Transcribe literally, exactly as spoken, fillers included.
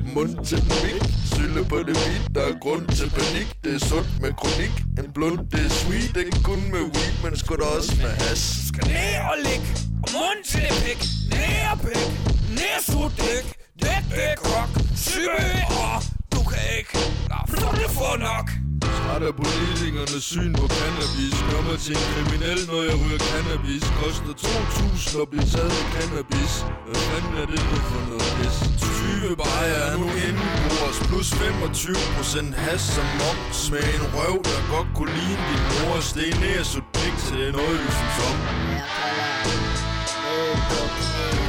mund til mik. Sylle på det beat, der er grund til panik. Det er sundt med kronik. En blund, det er sweet. Ikke kun med weed, men sgu da også med hash. Skal ned og lig, og mund til pik. Ned og pik, ned og sut dæk. Dæk, dæk, rock, syge, og du kan ikke lade det få nok. Træt af politikernes syn på cannabis. Kommer til en kriminel, når jeg ryger cannabis. Koster to tusind og bliver taget med cannabis. Hvad fanden er det nu for noget pis? tyve bajer er nu indenbords. Plus femogtyve procent hash som moms. Med en røv, der godt kunne ligne din mor. Sten ned og sut pik til det er noget, du synes om.